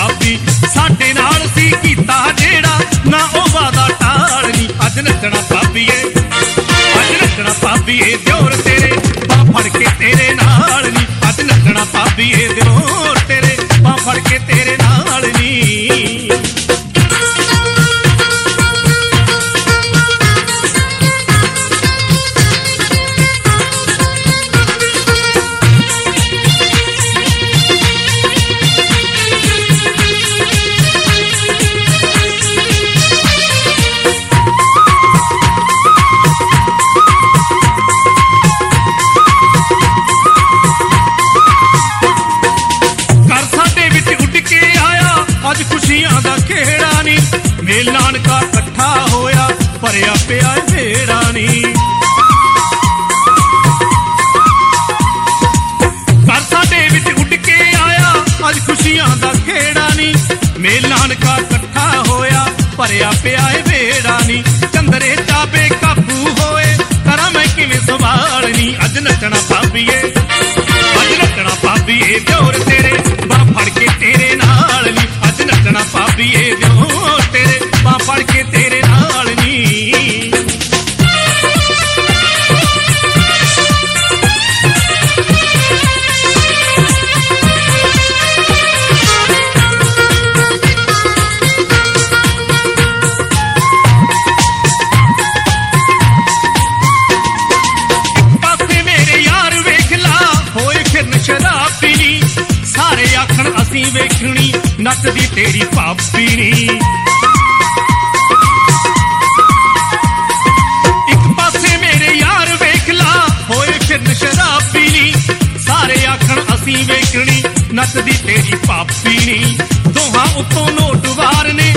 ਭਾਬੀ ਸਾਡੇ ਨਾਲ ਸੀ ਕੀਤਾ ਜਿਹੜਾ ਨਾ ਉਹ ਵਾਦਾ ਟਾਲਣੀ। ਅੱਜ ਨੱਚਣਾ ਭਾਬੀਏ, ਅੱਜ ਨੱਚਣਾ ਭਾਬੀਏ ਦਿਓਰ ਤੇਰੇ ਬਾਂਹ ਫੜ ਕੇ ਤੇਰੇ ਨਾਲ ਨੀ। ਅੱਜ ਨੱਚਣਾ ਭਾਬੀਏ ਦਿਓਰ ਤੇਰੇ ਬਾਂਹ ਫੜ ਕੇ ਤੇਰੇ ਨਾਲ ਨੀ। ਅੱਜ ਖੁਸ਼ੀਆਂ ਦਾ ਖੇੜਾ ਨੀ, ਮੇਲ ਨਾਨਕਾ ਇਕੱਠਾ ਹੋਇਆ ਭਰਿਆ ਪਿਆ ਵੇੜਾ ਨੀ। ਘਰ ਸਾਡੇ ਵਿੱਚ ਉੱਡ ਕੇ ਆਇਆ ਅੱਜ ਖੁਸ਼ੀਆਂ ਦਾ ਖੇੜਾ ਨੀ, ਮੇਲ ਨਾਨਕਾ ਇਕੱਠਾ ਹੋਇਆ ਭਰਿਆ ਪਿਆ ਵੇੜਾ ਨੀ। ਚੰਦਰੇ ਚਾਬੇ ਕਾਬੂ ਹੋਏ ਕਰਾਂ ਮੈਂ ਕਿਵੇਂ ਸਵਾਲ ਨੀ। ਅੱਜ ਨੱਚਣਾ ਭਾਬੀਏ, ਅੱਜ ਨੱਚਣਾ ਭਾਬੀਏ ਦਿਓਰ ਤੇਰੇ ਬਾਂਹ ਫੜ ਕੇ ਤੇਰੇ ਨਾਲ ਨੀ। ਅੱਜ ਨੱਚਣਾ ਭਾਬੀਏ ਦਿਓਰ ਤੇਰੇ ਬਾਂਹ ਫੜ ਕੇ ਤੇਰੇ ਨਾਲ ਨੀ। ਪਾਸੇ ਮੇਰੇ ਯਾਰ ਵੇਖ ਲਾ ਹੋਏ ਫਿਰਨ ਸ਼ਰਾਬੀ ਨੀ, ਸਾਰੇ ਆਖਣ ਅਸੀਂ ਵੇਖਣੀ ਨੱਚਦੀ ਤੇਰੀ ਭਾਬੀ ਨੀ। ਇੱਕ ਪਾਸੇ ਮੇਰੇ ਯਾਰ ਵੇਖ ਲਾ ਹੋਏ ਫਿਰਨ ਸ਼ਰਾਬੀ ਨੀ, ਸਾਰੇ ਆਖਣ ਅਸੀਂ ਵੇਖਣੀ ਨੱਚਦੀ ਤੇਰੀ ਭਾਬੀ ਨੀ। ਦੋਹਾਂ ਉੱਤੋਂ ਨੋਟ ਵਾਰ ਨੇ